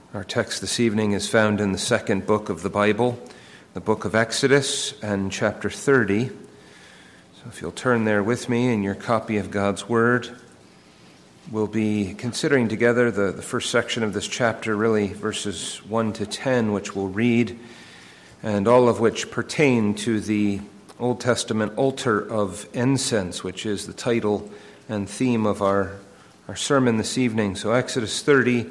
Our text this evening is found in the second book of the Bible, the book of Exodus, and chapter 30. So if you'll turn there with me in your copy of God's Word, we'll be considering together the first section of this chapter, really verses 1 to 10, which we'll read, and all of which pertain to the Old Testament altar of incense, which is the title and theme of our sermon this evening. So Exodus 30,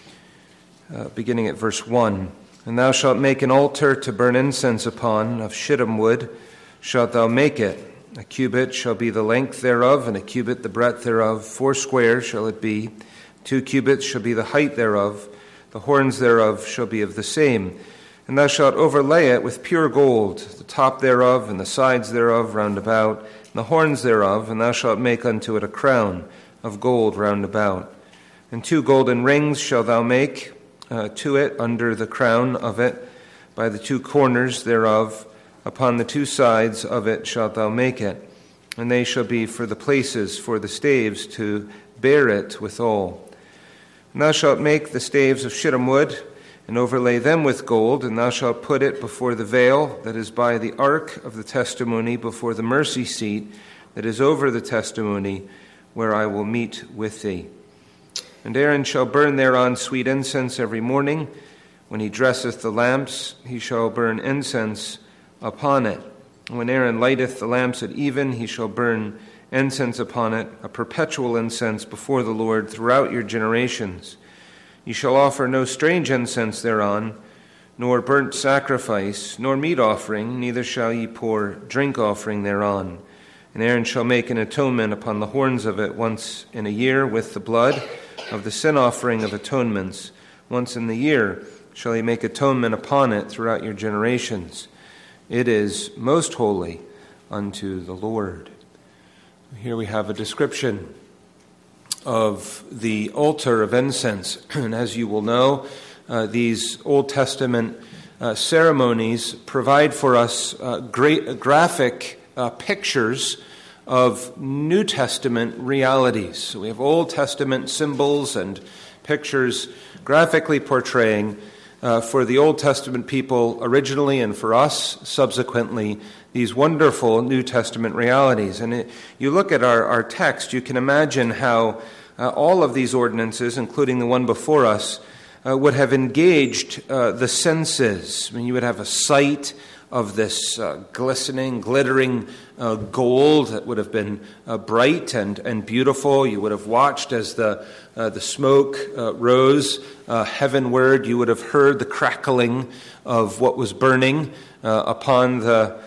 beginning at verse 1. And thou shalt make an altar to burn incense upon, of shittim wood shalt thou make it. A cubit shall be the length thereof, and a cubit the breadth thereof. 4 square shall it be. 2 cubits shall be the height thereof. The horns thereof shall be of the same. And thou shalt overlay it with pure gold, the top thereof, and the sides thereof round about, and the horns thereof, and thou shalt make unto it a crown of gold round about. And 2 golden rings shalt thou make to it under the crown of it, by the 2 corners thereof, upon the 2 sides of it shalt thou make it, and they shall be for the places for the staves to bear it withal. And thou shalt make the staves of shittim wood, and overlay them with gold, and thou shalt put it before the veil that is by the ark of the testimony, before the mercy seat that is over the testimony, where I will meet with thee. And Aaron shall burn thereon sweet incense every morning. When he dresseth the lamps, he shall burn incense upon it. And when Aaron lighteth the lamps at even, he shall burn incense upon it, a perpetual incense before the Lord throughout your generations. Ye shall offer no strange incense thereon, nor burnt sacrifice, nor meat offering, neither shall ye pour drink offering thereon. And Aaron shall make an atonement upon the horns of it once in a year with the blood of the sin offering of atonements. Once in the year shall he make atonement upon it throughout your generations. It is most holy unto the Lord. Here we have a description of the altar of incense. And as you will know, these Old Testament ceremonies provide for us great graphic pictures of New Testament realities. So we have Old Testament symbols and pictures graphically portraying for the Old Testament people originally and for us subsequently these wonderful New Testament realities. And you look at our text, you can imagine how all of these ordinances, including the one before us, would have engaged the senses. I mean, you would have a sight of this glistening, glittering gold that would have been bright and beautiful. You would have watched as the smoke rose heavenward. You would have heard the crackling of what was burning upon the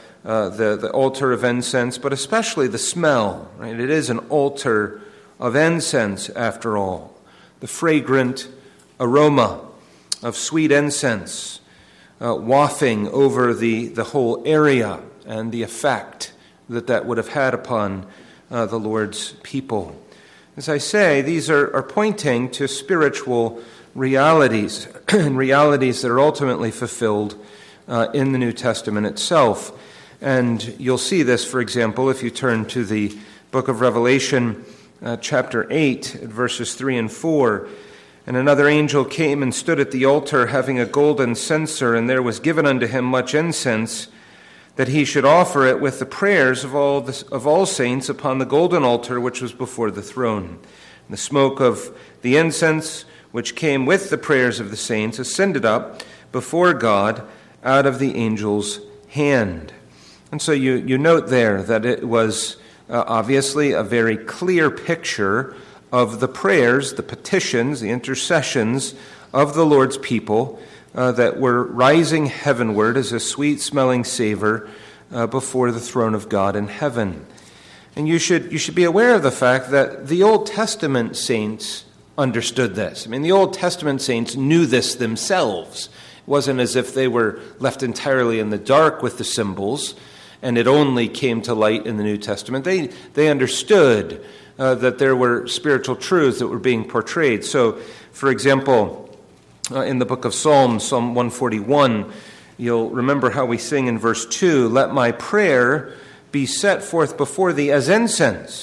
altar of incense, but especially the smell. Right? It is an altar of incense, after all. The fragrant aroma of sweet incense wafting over the whole area, and the effect that would have had upon the Lord's people. As I say, these are pointing to spiritual realities, and realities that are ultimately fulfilled in the New Testament itself. And you'll see this, for example, if you turn to the book of Revelation, chapter 8, at verses 3 and 4. And another angel came and stood at the altar, having a golden censer, and there was given unto him much incense, that he should offer it with the prayers of all saints upon the golden altar which was before the throne. And the smoke of the incense, which came with the prayers of the saints, ascended up before God out of the angel's hand. And so you note there that it was obviously a very clear picture of the prayers, the petitions, the intercessions of the Lord's people that were rising heavenward as a sweet-smelling savor before the throne of God in heaven. And you should be aware of the fact that the Old Testament saints understood this. I mean, the Old Testament saints knew this themselves. It wasn't as if they were left entirely in the dark with the symbols, and it only came to light in the New Testament. They understood that there were spiritual truths that were being portrayed. So, for example, in the book of Psalms, Psalm 141, you'll remember how we sing in verse 2, "Let my prayer be set forth before thee as incense,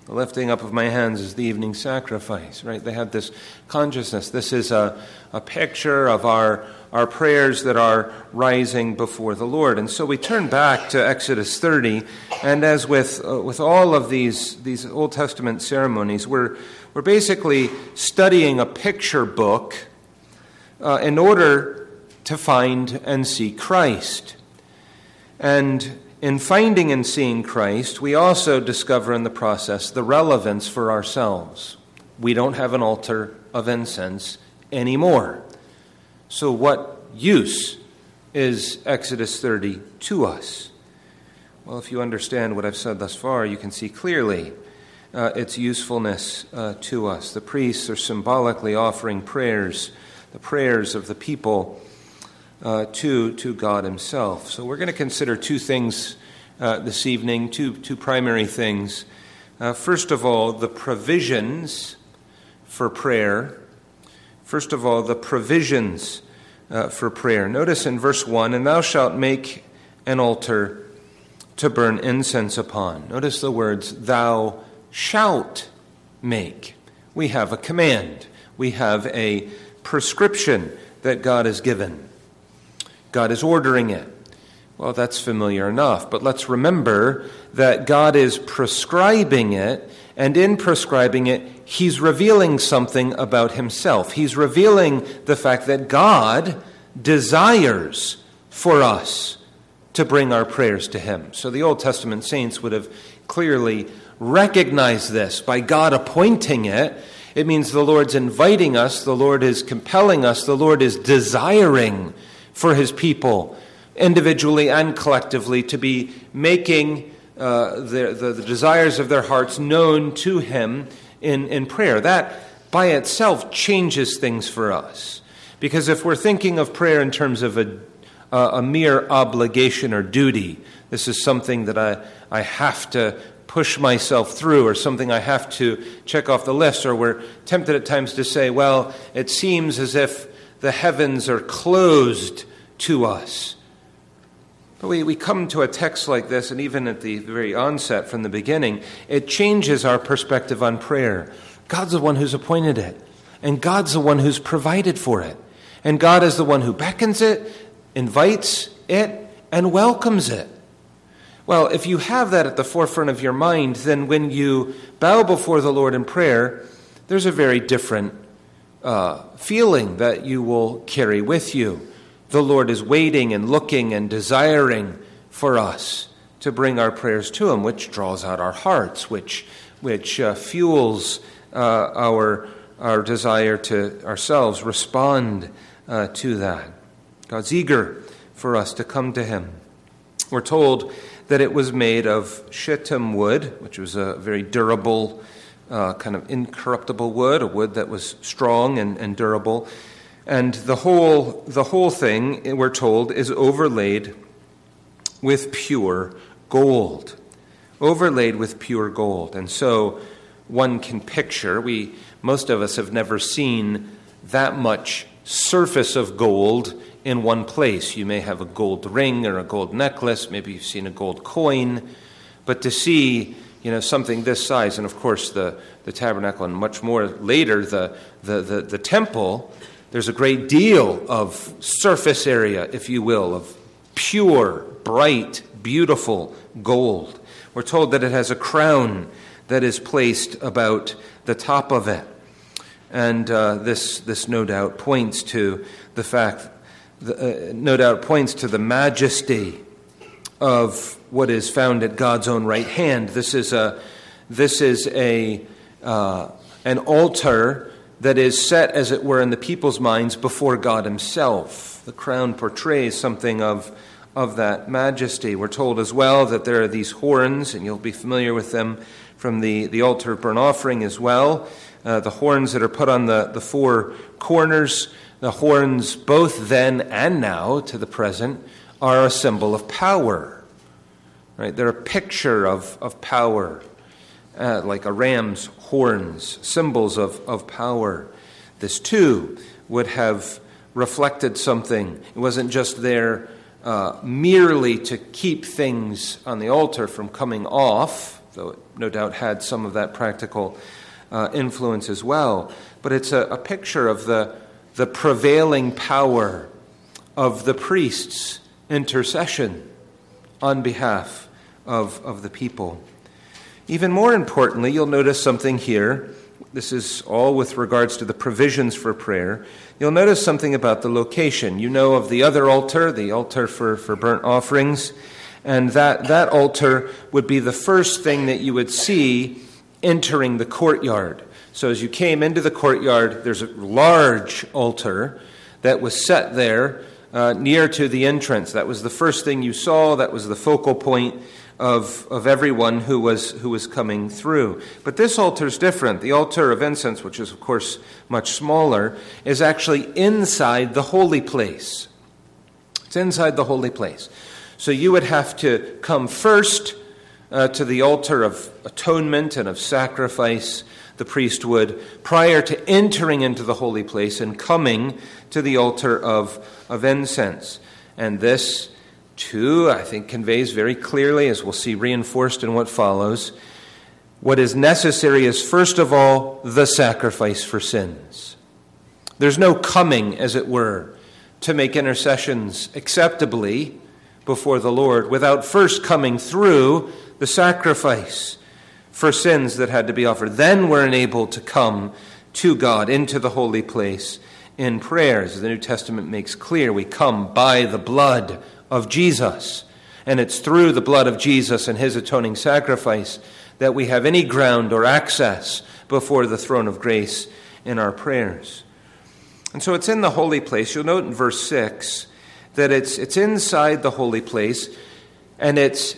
The lifting up of my hands is the evening sacrifice, right? They had this consciousness. This is a picture of our prayers that are rising before the Lord. And so we turn back to Exodus 30, and as with all of these Old Testament ceremonies, we're basically studying a picture book in order to find and see Christ. And in finding and seeing Christ, we also discover in the process the relevance for ourselves. We don't have an altar of incense anymore. So what use is Exodus 30 to us? Well, if you understand what I've said thus far, you can see clearly its usefulness to us. The priests are symbolically offering prayers, the prayers of the people to God himself. So we're going to consider two things this evening, two primary things. First of all, the provisions for prayer. First of all, the provisions for prayer. Notice in verse 1, "And thou shalt make an altar to burn incense upon." Notice the words, "thou shalt make." We have a command. We have a prescription that God has given. God is ordering it. Well, that's familiar enough, but let's remember that God is prescribing it, and in prescribing it, he's revealing something about himself. He's revealing the fact that God desires for us to bring our prayers to him. So the Old Testament saints would have clearly recognized this. By God appointing it, it means the Lord's inviting us, the Lord is compelling us, the Lord is desiring for his people, individually and collectively, to be making the desires of their hearts known to him in prayer. That by itself changes things for us. Because if we're thinking of prayer in terms of a mere obligation or duty, this is something that I have to push myself through, or something I have to check off the list, or we're tempted at times to say, well, it seems as if the heavens are closed to us. But we come to a text like this, and even at the very onset from the beginning, it changes our perspective on prayer. God's the one who's appointed it, and God's the one who's provided for it. And God is the one who beckons it, invites it, and welcomes it. Well, if you have that at the forefront of your mind, then when you bow before the Lord in prayer, there's a very different feeling that you will carry with you. The Lord is waiting and looking and desiring for us to bring our prayers to him, which draws out our hearts, which fuels our desire to ourselves respond to that. God's eager for us to come to him. We're told that it was made of shittim wood, which was a very durable, kind of incorruptible wood, a wood that was strong and durable. And the whole thing, we're told, is overlaid with pure gold. Overlaid with pure gold. And so one can picture, most of us have never seen that much surface of gold in one place. You may have a gold ring or a gold necklace, maybe you've seen a gold coin, but to see, something this size, and of course the tabernacle and much more later, the temple, there's a great deal of surface area, if you will, of pure, bright, beautiful gold. We're told that it has a crown that is placed about the top of it. And this no doubt points to the fact, points to the majesty of what is found at God's own right hand. This is an altar that is set, as it were, in the people's minds before God himself. The crown portrays something of that majesty. We're told as well that there are these horns, and you'll be familiar with them from the altar of burnt offering as well. The horns that are put on the four corners, the horns both then and now to the present are a symbol of power. Right? They're a picture of power, like a ram's horns, symbols of power. This too would have reflected something. It wasn't just there merely to keep things on the altar from coming off. though it no doubt had some of that practical influence as well. But it's a picture of the prevailing power of the priest's intercession on behalf of the people. Even more importantly, you'll notice something here. This is all with regards to the provisions for prayer. You'll notice something about the location. You know of the other altar, the altar for burnt offerings, and that altar would be the first thing that you would see entering the courtyard. So as you came into the courtyard, there's a large altar that was set there near to the entrance. That was the first thing you saw. That was the focal point of everyone who was coming through. But this altar is different. The altar of incense, which is of course much smaller, is actually inside the holy place. It's inside the holy place. So you would have to come first to the altar of atonement and of sacrifice. The priest would, prior to entering into the holy place and coming to the altar of incense. And this, too, I think conveys very clearly, as we'll see reinforced in what follows, what is necessary is, first of all, the sacrifice for sins. There's no coming, as it were, to make intercessions acceptably before the Lord without first coming through the sacrifice for sins that had to be offered. Then we're enabled to come to God into the holy place in prayer. As the New Testament makes clear, we come by the blood of Jesus. And it's through the blood of Jesus and his atoning sacrifice that we have any ground or access before the throne of grace in our prayers. And so it's in the holy place. You'll note in verse 6 that it's inside the holy place and it's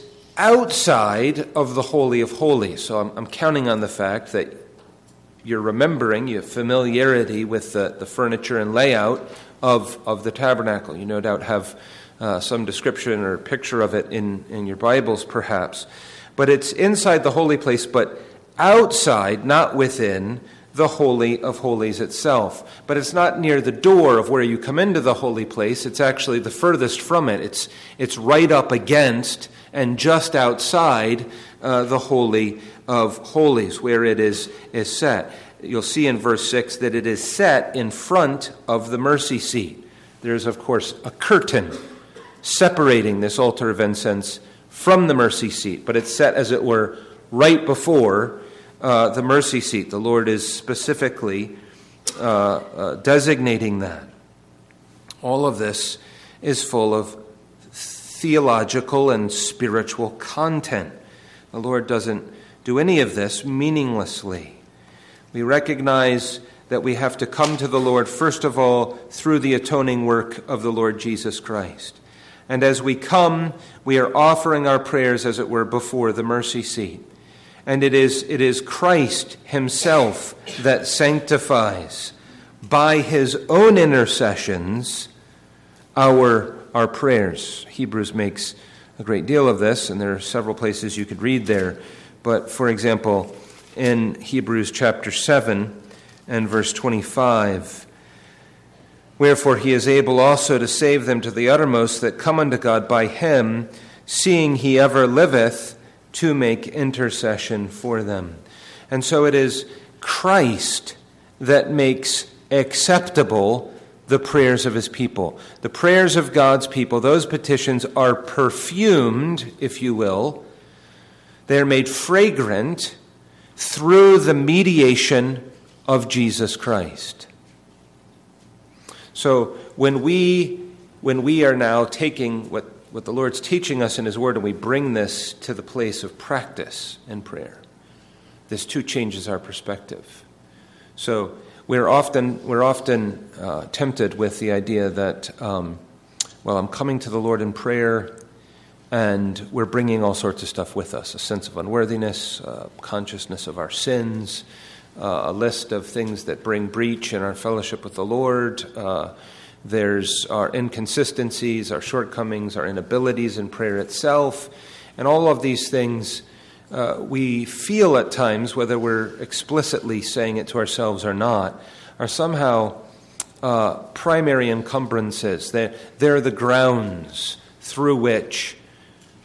outside of the Holy of Holies. So I'm counting on the fact that you're remembering, you have familiarity with the furniture and layout of the tabernacle. You no doubt have some description or picture of it in your Bibles, perhaps. But it's inside the holy place, but outside, not within, the Holy of Holies itself. But it's not near the door of where you come into the holy place. It's actually the furthest from it. It's right up against and just outside the Holy of Holies, where it is set. You'll see in verse 6 that it is set in front of the mercy seat. There's, of course, a curtain separating this altar of incense from the mercy seat, but it's set, as it were, right before the mercy seat. The Lord is specifically designating that. All of this is full of theological and spiritual content. The Lord doesn't do any of this meaninglessly. We recognize that we have to come to the Lord, first of all, through the atoning work of the Lord Jesus Christ. And as we come, we are offering our prayers, as it were, before the mercy seat. And it is Christ himself that sanctifies by his own intercessions our prayers. Hebrews makes a great deal of this, and there are several places you could read there. But, for example, in Hebrews chapter 7 and verse 25, wherefore he is able also to save them to the uttermost that come unto God by him, seeing he ever liveth to make intercession for them. And so it is Christ that makes acceptable the prayers of his people. The prayers of God's people, those petitions are perfumed, if you will. They are made fragrant through the mediation of Jesus Christ. So when we are now taking what the Lord's teaching us in his word and we bring this to the place of practice in prayer, this too changes our perspective. So we're often tempted with the idea that, I'm coming to the Lord in prayer and we're bringing all sorts of stuff with us, a sense of unworthiness, consciousness of our sins, a list of things that bring breach in our fellowship with the Lord. There's our inconsistencies, our shortcomings, our inabilities in prayer itself. And all of these things we feel at times, whether we're explicitly saying it to ourselves or not, are somehow primary encumbrances. They're the grounds through which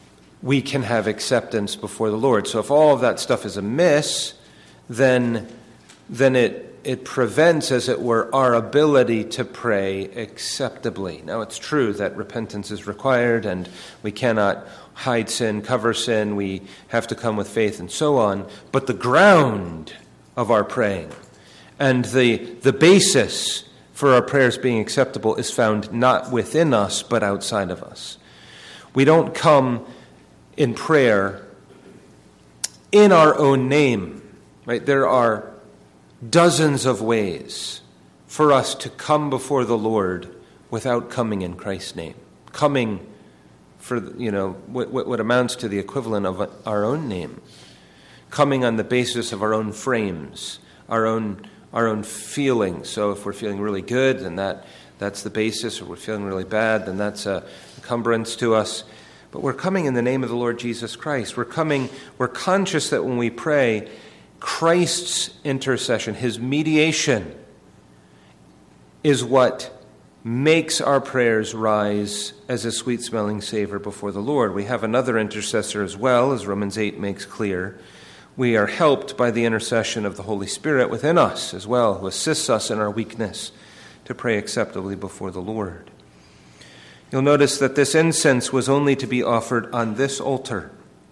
we can have acceptance before the Lord. So if all of that stuff is amiss, then it prevents, as it were, our ability to pray acceptably. Now, it's true that repentance is required, and we cannot hide sin, cover sin. We have to come with faith and so on. But the ground of our praying and the basis for our prayers being acceptable is found not within us, but outside of us. We don't come in prayer in our own name, right? There are dozens of ways for us to come before the Lord without coming in Christ's name. Coming for, what amounts to the equivalent of our own name. Coming on the basis of our own frames, our own feelings. So if we're feeling really good, then that's the basis. Or we're feeling really bad, then that's a encumbrance to us. But we're coming in the name of the Lord Jesus Christ. We're conscious that when we pray, Christ's intercession, his mediation, is what makes our prayers rise as a sweet-smelling savor before the Lord. We have another intercessor as well, as Romans 8 makes clear. We are helped by the intercession of the Holy Spirit within us as well, who assists us in our weakness to pray acceptably before the Lord. You'll notice that this incense was only to be offered on this altar.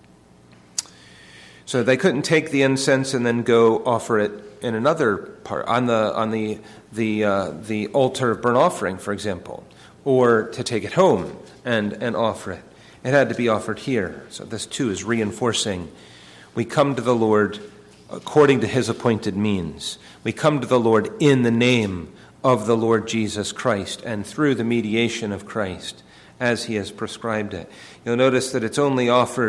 So they couldn't take the incense and then go offer it in another part, on the altar of burnt offering, for example, or to take it home and offer it. It had to be offered here. So this too is reinforcing. We come to the Lord according to his appointed means. We come to the Lord in the name of the Lord Jesus Christ and through the mediation of Christ as he has prescribed it. You'll notice that it's only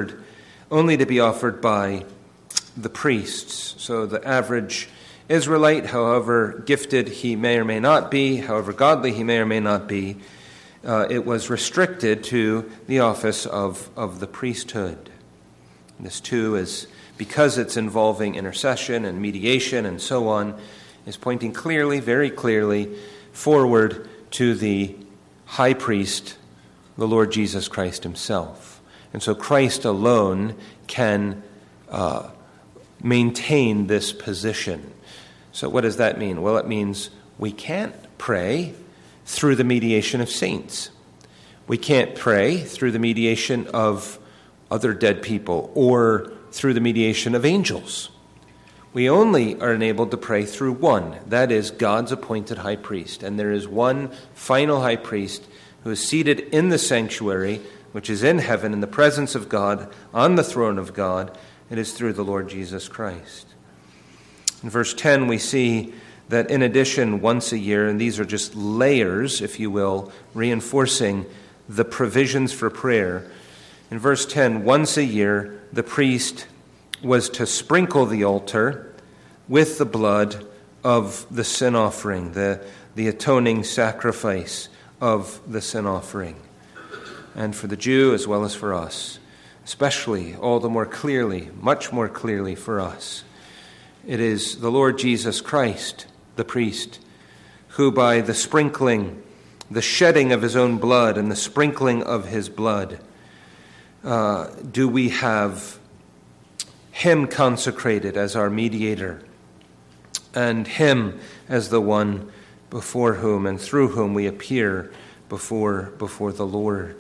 to be offered by the priests. So the average Israelite, however gifted he may or may not be, however godly he may or may not be, it was restricted to the office of the priesthood. This too is, because it's involving intercession and mediation and so on, is pointing clearly, very clearly, forward to the high priest, the Lord Jesus Christ himself. And so Christ alone can maintain this position. So what does that mean? Well, it means we can't pray through the mediation of saints. We can't pray through the mediation of other dead people or through the mediation of angels. We only are enabled to pray through one, that is God's appointed high priest. And there is one final high priest who is seated in the sanctuary, which is in heaven, in the presence of God, on the throne of God. It is through the Lord Jesus Christ. In verse 10, we see that in addition, once a year, and these are just layers, if you will, reinforcing the provisions for prayer. In verse 10, once a year, the priest was to sprinkle the altar with the blood of the sin offering, the atoning sacrifice of the sin offering. And for the Jew as well as for us, especially all the more clearly, much more clearly for us, it is the Lord Jesus Christ, the priest, who by the sprinkling, the shedding of his own blood and the sprinkling of his blood, do we have him consecrated as our mediator, and him as the one before whom and through whom we appear before the Lord.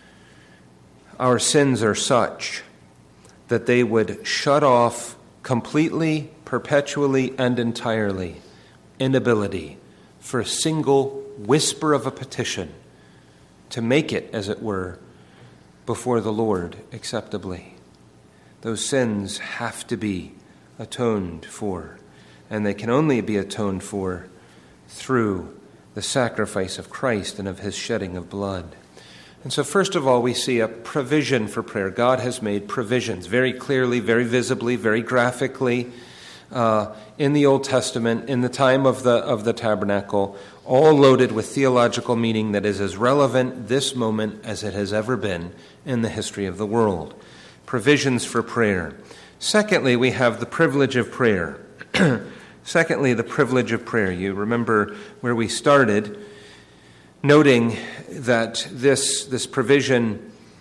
Our sins are such that they would shut off completely, perpetually, and entirely inability for a single whisper of a petition to make it, as it were, before the Lord acceptably. Those sins have to be atoned for, and they can only be atoned for through the sacrifice of Christ and of his shedding of blood. And so first of all, we see a provision for prayer. God has made provisions very clearly, very visibly, very graphically in the Old Testament, in the time of the tabernacle, all loaded with theological meaning that is as relevant this moment as it has ever been in the history of the world. Provisions for prayer. Secondly, we have the privilege of prayer. Secondly, the privilege of prayer. You remember where we started, noting that this provision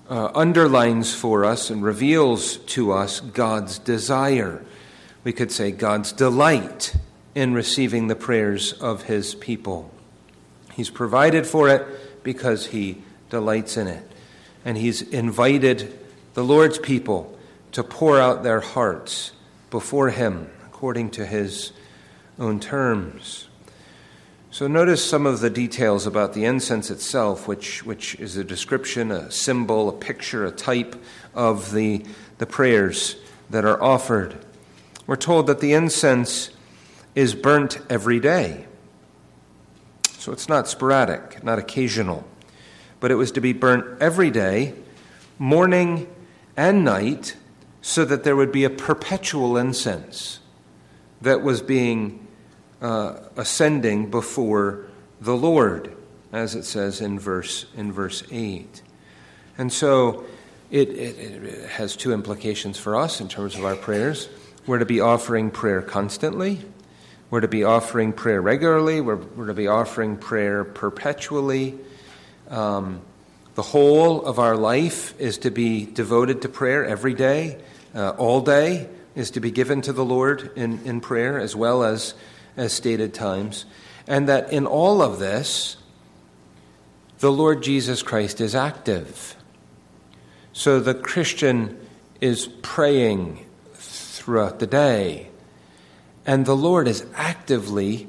underlines for us and reveals to us God's desire. We could say God's delight in receiving the prayers of his people. He's provided for it because he delights in it. And he's invited the Lord's people to pour out their hearts before him according to his own terms. So notice some of the details about the incense itself, which is a description, a symbol, a picture, a type of the prayers that are offered. We're told that the incense is burnt every day. So it's not sporadic, not occasional, but it was to be burnt every day, morning and night, so that there would be a perpetual incense that was being ascending before the Lord, as it says in verse 8. And so it has two implications for us in terms of our prayers. We're to be offering prayer constantly. We're to be offering prayer regularly. We're to be offering prayer perpetually. The whole of our life is to be devoted to prayer every day. All day is to be given to the Lord in prayer, as well as stated times. And that in all of this, the Lord Jesus Christ is active. So the Christian is praying throughout the day, and the Lord is actively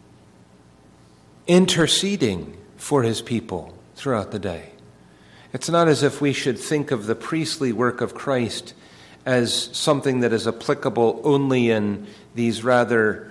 interceding for his people throughout the day. It's not as if we should think of the priestly work of Christ as something that is applicable only in these rather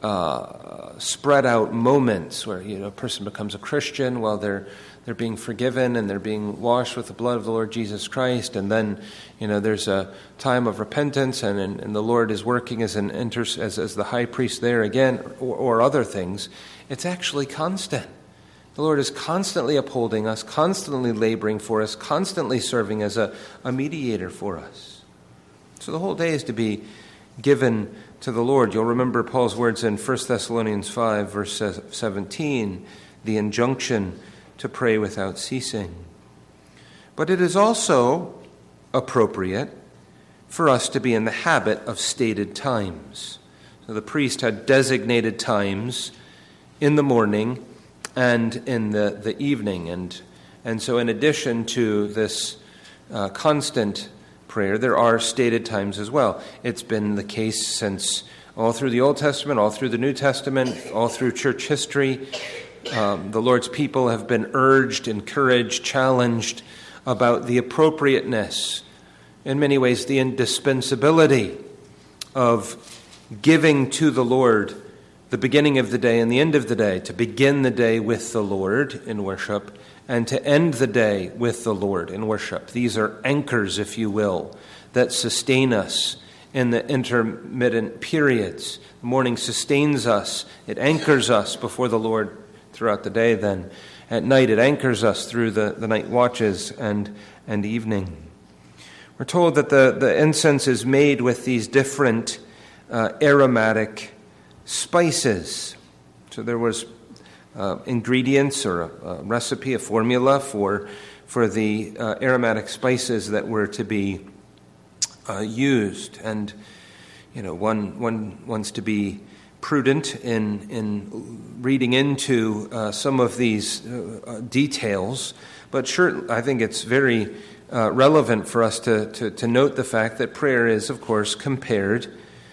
spread out moments where a person becomes a Christian while they're being forgiven and they're being washed with the blood of the Lord Jesus Christ, and then there's a time of repentance and the Lord is working as the high priest there again, or other things. It's actually constant. The Lord is constantly upholding us, constantly laboring for us, constantly serving as a mediator for us. So the whole day is to be given to the Lord. You'll remember Paul's words in 1 Thessalonians 5, verse 17, the injunction to pray without ceasing. But it is also appropriate for us to be in the habit of stated times. So the priest had designated times in the morning and in the evening. And so in addition to this constant prayer, there are stated times as well. It's been the case since all through the Old Testament, all through the New Testament, all through church history. The Lord's people have been urged, encouraged, challenged about the appropriateness, in many ways the indispensability of giving to the Lord the beginning of the day and the end of the day, to begin the day with the Lord in worship and to end the day with the Lord in worship. These are anchors, if you will, that sustain us in the intermittent periods. The morning sustains us. It anchors us before the Lord throughout the day. Then at night it anchors us through the night watches and evening. We're told that the incense is made with these different aromatic spices. So there was ingredients or a recipe, a formula for the aromatic spices that were to be used. And one wants to be prudent in reading into some of these details, but sure, I think it's very relevant for us to note the fact that prayer is, of course, composed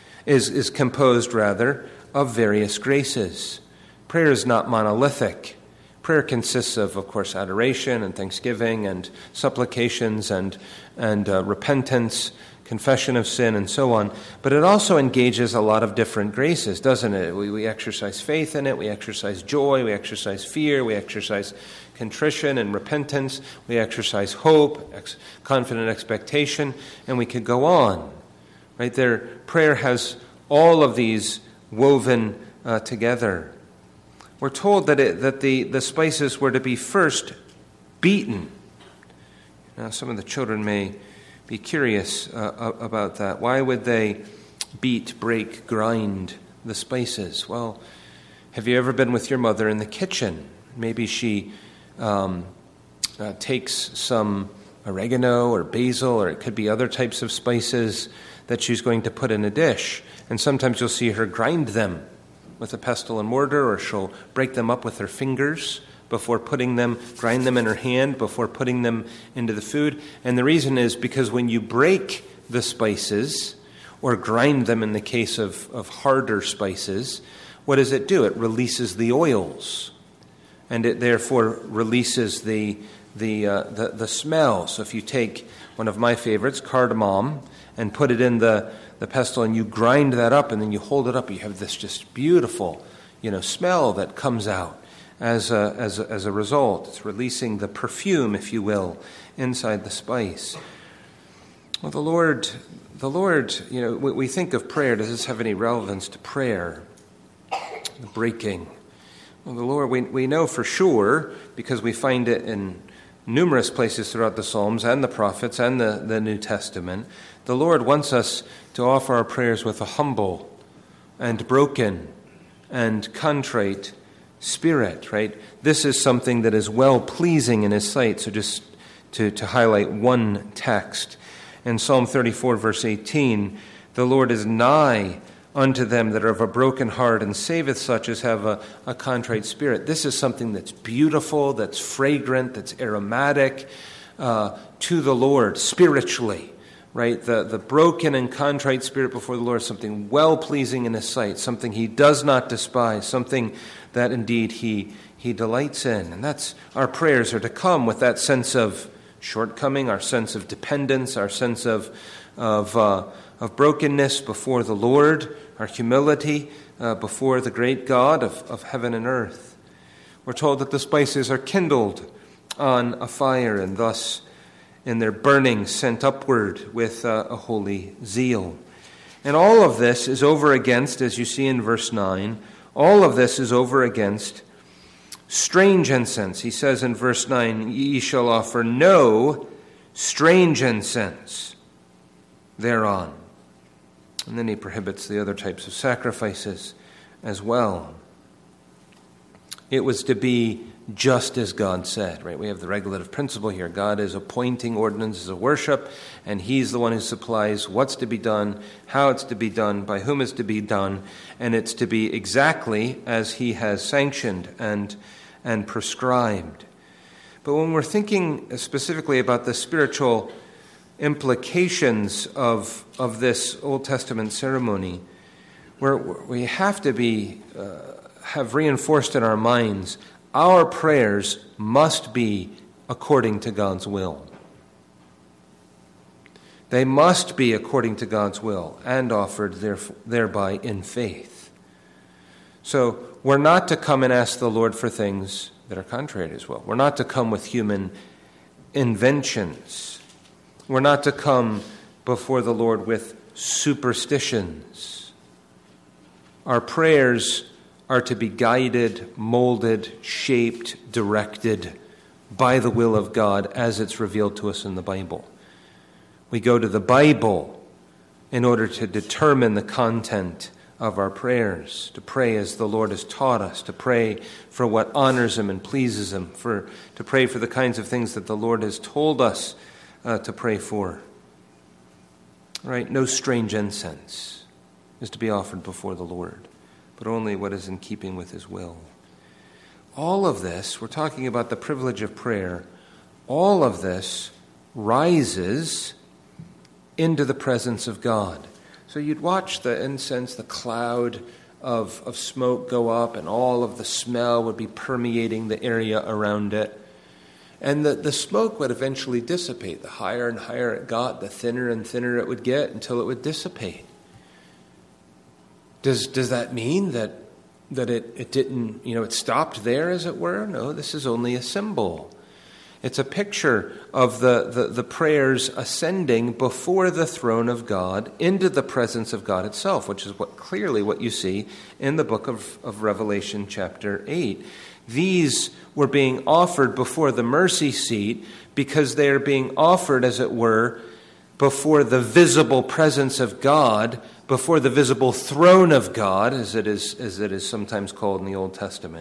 of various graces. Prayer is not monolithic. Prayer consists of course, adoration and thanksgiving and supplications and repentance, confession of sin, and so on. But it also engages a lot of different graces, doesn't it? We exercise faith in it. We exercise joy. We exercise fear. We exercise contrition and repentance. We exercise hope, confident expectation, and we could go on. Right there, prayer has all of these woven together. We're told that the spices were to be first beaten. Now, some of the children may be curious about that. Why would they beat, break, grind the spices? Well, have you ever been with your mother in the kitchen? Maybe she takes some oregano or basil, or it could be other types of spices that she's going to put in a dish. And sometimes you'll see her grind them with a pestle and mortar, or she'll break them up with her fingers before putting them, grind them in her hand before putting them into the food. And the reason is because when you break the spices, or grind them in the case of harder spices, what does it do? It releases the oils, and it therefore releases the smell. So if you take one of my favorites, cardamom, and put it in the pestle, and you grind that up, and then you hold it up, you have this just beautiful, smell that comes out as a result. It's releasing the perfume, if you will, inside the spice. Well, the Lord, we think of prayer. Does this have any relevance to prayer? The breaking. Well, the Lord, we know for sure, because we find it in numerous places throughout the Psalms and the prophets and the New Testament, the Lord wants us to offer our prayers with a humble and broken and contrite spirit, right? This is something that is well-pleasing in His sight. So just to highlight one text, in Psalm 34, verse 18, the Lord is nigh unto them that are of a broken heart, and saveth such as have a contrite spirit. This is something that's beautiful, that's fragrant, that's aromatic to the Lord spiritually, right? The broken and contrite spirit before the Lord is something well-pleasing in His sight, something He does not despise, something that indeed He delights in. And that's, our prayers are to come with that sense of shortcoming, our sense of dependence, our sense of brokenness before the Lord, our humility before the great God of heaven and earth. We're told that the spices are kindled on a fire, and thus in their burning sent upward with a holy zeal. And all of this is over against, as you see in verse 9, all of this is over against strange incense. He says in verse 9, ye shall offer no strange incense thereon. And then he prohibits the other types of sacrifices as well. It was to be just as God said, right? We have the regulative principle here. God is appointing ordinances of worship, and He's the one who supplies what's to be done, how it's to be done, by whom it's to be done, and it's to be exactly as He has sanctioned and prescribed. But when we're thinking specifically about the spiritual implications of this Old Testament ceremony, we have to have reinforced in our minds, our prayers must be according to God's will. They must be according to God's will and offered thereby in faith. So we're not to come and ask the Lord for things that are contrary to His will. We're not to come with human inventions. We're not to come before the Lord with superstitions. Our prayers are to be guided, molded, shaped, directed by the will of God as it's revealed to us in the Bible. We go to the Bible in order to determine the content of our prayers, to pray as the Lord has taught us, to pray for what honors Him and pleases Him, to pray for the kinds of things that the Lord has told us to pray for. Right? No strange incense is to be offered before the Lord, but only what is in keeping with His will. All of this, we're talking about the privilege of prayer, all of this rises into the presence of God. So you'd watch the incense, the cloud of smoke go up, and all of the smell would be permeating the area around it. And the smoke would eventually dissipate. The higher and higher it got, the thinner and thinner it would get until it would dissipate. Does that mean that it didn't, it stopped there, as it were? No, this is only a symbol. It's a picture of the prayers ascending before the throne of God into the presence of God itself, which is clearly what you see in the book of Revelation chapter 8. These were being offered before the mercy seat because they are being offered, as it were, before the visible presence of God, before the visible throne of God, as it is sometimes called in the Old Testament.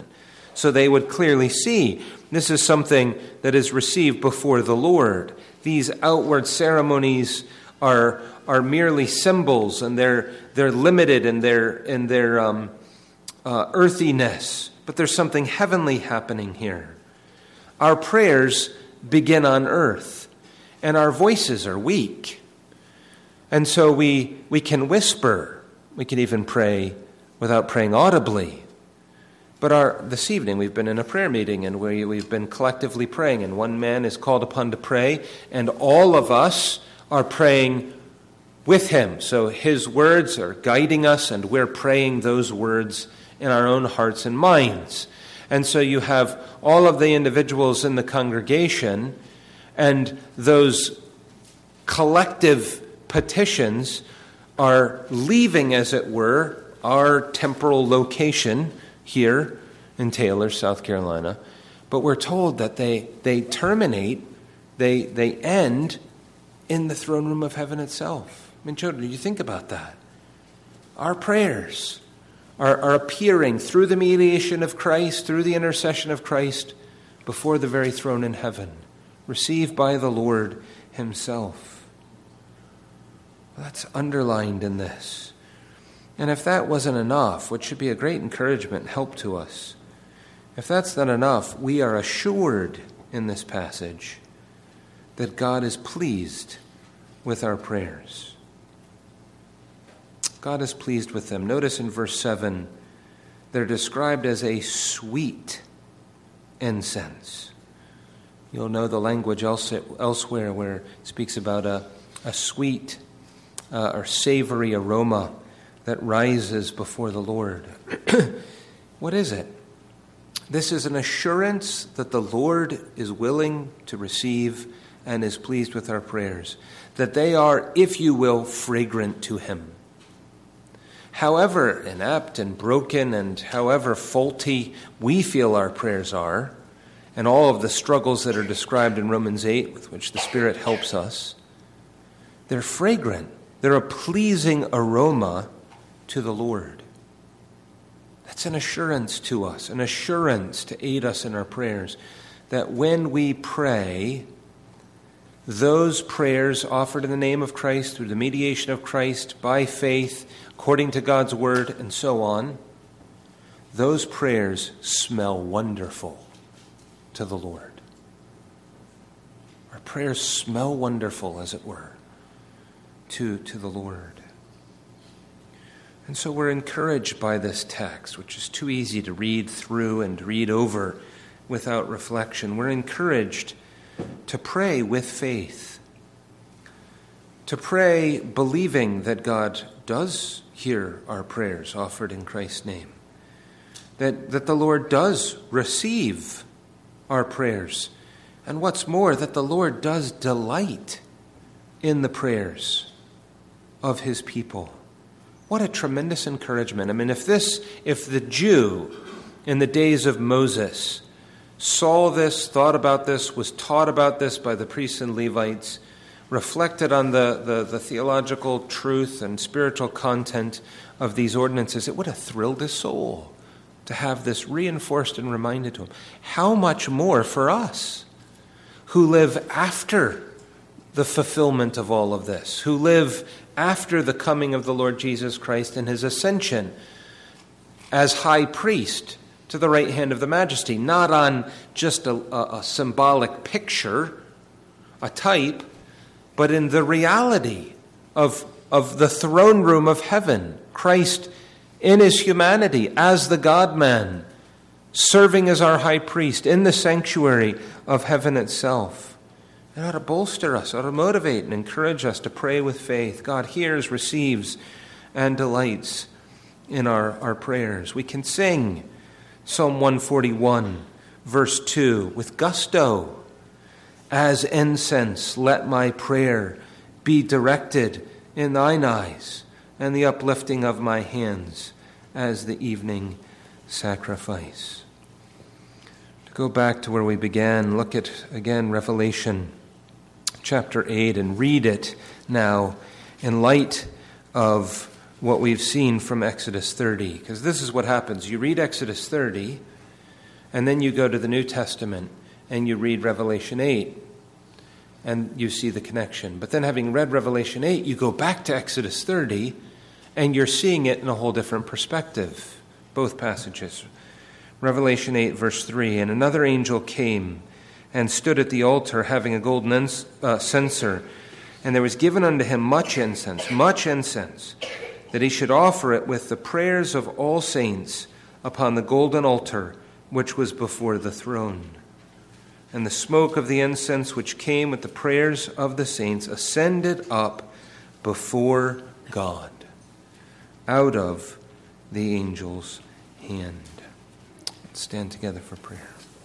so they would clearly see this is something that is received before the Lord. These outward ceremonies are merely symbols, and they're limited in their earthiness, but there's something heavenly happening here. Our prayers begin on earth, and our voices are weak. And so we can whisper. We can even pray without praying audibly. But this evening we've been in a prayer meeting, and we've been collectively praying, and one man is called upon to pray, and all of us are praying with him. So his words are guiding us, and we're praying those words in our own hearts and minds. And so you have all of the individuals in the congregation, and those collective petitions are leaving, as it were, our temporal location here in Taylor, South Carolina. But we're told that they terminate, they end in the throne room of heaven itself. I mean, children, you think about that. Our prayers are appearing through the mediation of Christ, through the intercession of Christ, before the very throne in heaven, received by the Lord himself. That's underlined in this. And if that wasn't enough, which should be a great encouragement and help to us, if that's not enough, we are assured in this passage that God is pleased with our prayers. God is pleased with them. Notice in verse 7, they're described as a sweet incense. You'll know the language elsewhere where it speaks about a sweet or savory aroma that rises before the Lord. What is it? This is an assurance that the Lord is willing to receive and is pleased with our prayers, that they are, if you will, fragrant to him. However inept and broken and however faulty we feel our prayers are, and all of the struggles that are described in Romans 8 with which the Spirit helps us, they're fragrant. They're a pleasing aroma to the Lord. That's an assurance to us, an assurance to aid us in our prayers, that when we pray, those prayers offered in the name of Christ, through the mediation of Christ, by faith, according to God's word, and so on, those prayers smell wonderful to the Lord. Our prayers smell wonderful, as it were, to the Lord. And so we're encouraged by this text, which is too easy to read through and read over without reflection. We're encouraged to pray with faith, to pray believing that God does hear our prayers offered in Christ's name, that the Lord does receive our prayers, and what's more, that the Lord does delight in the prayers of his people. What a tremendous encouragement. I mean, if the Jew in the days of Moses saw this, thought about this, was taught about this by the priests and Levites, reflected on the theological truth and spiritual content of these ordinances, it would have thrilled his soul to have this reinforced and reminded to him. How much more for us who live after the fulfillment of all of this, who live after the coming of the Lord Jesus Christ and his ascension as high priest to the right hand of the majesty, not on just a symbolic picture, a type, but in the reality of the throne room of heaven, Christ in his humanity as the God-man, serving as our high priest in the sanctuary of heaven itself. It ought to bolster us, ought to motivate and encourage us to pray with faith. God hears, receives, and delights in our prayers. We can sing Psalm 141, verse 2, with gusto. As incense, let my prayer be directed in thine eyes, and the uplifting of my hands as the evening sacrifice. To go back to where we began, look at, again, Revelation chapter 8, and read it now in light of what we've seen from Exodus 30. Because this is what happens. You read Exodus 30, And then you go to the New Testament and you read Revelation 8, and you see the connection. But then having read Revelation 8, you go back to Exodus 30, and you're seeing it in a whole different perspective, both passages. Revelation 8, verse 3, "And another angel came and stood at the altar, having a golden censer, and there was given unto him much incense, that he should offer it with the prayers of all saints upon the golden altar which was before the throne. And the smoke of the incense which came with the prayers of the saints ascended up before God out of the angel's hand." Let's stand together for prayer.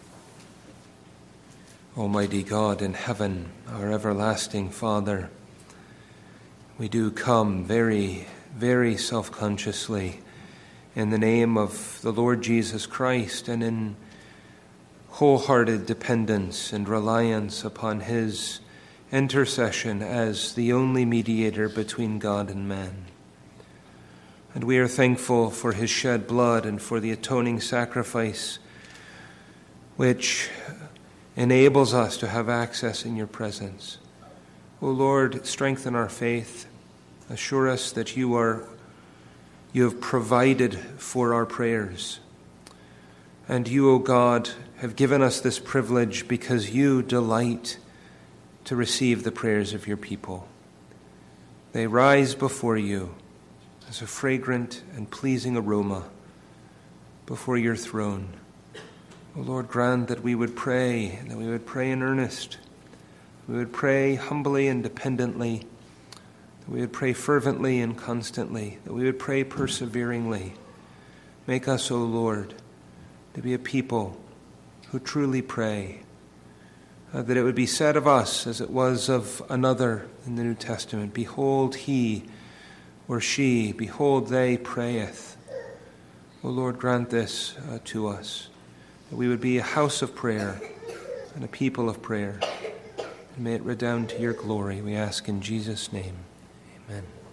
Almighty God in heaven, our everlasting Father, we do come very, very self-consciously in the name of the Lord Jesus Christ and in wholehearted dependence and reliance upon his intercession as the only mediator between God and man. And we are thankful for his shed blood and for the atoning sacrifice which enables us to have access in your presence. O Lord, strengthen our faith. Assure us that you have provided for our prayers. And you, O God, have given us this privilege because you delight to receive the prayers of your people. They rise before you as a fragrant and pleasing aroma before your throne. O Lord, grant that we would pray in earnest. We would pray humbly and dependently. That we would pray fervently and constantly. That we would pray perseveringly. Make us, O Lord, to be a people who truly pray, that it would be said of us as it was of another in the New Testament, "Behold he or she, behold they prayeth." O Lord, grant this to us, that we would be a house of prayer and a people of prayer, and may it redound to your glory, we ask in Jesus' name. Amen.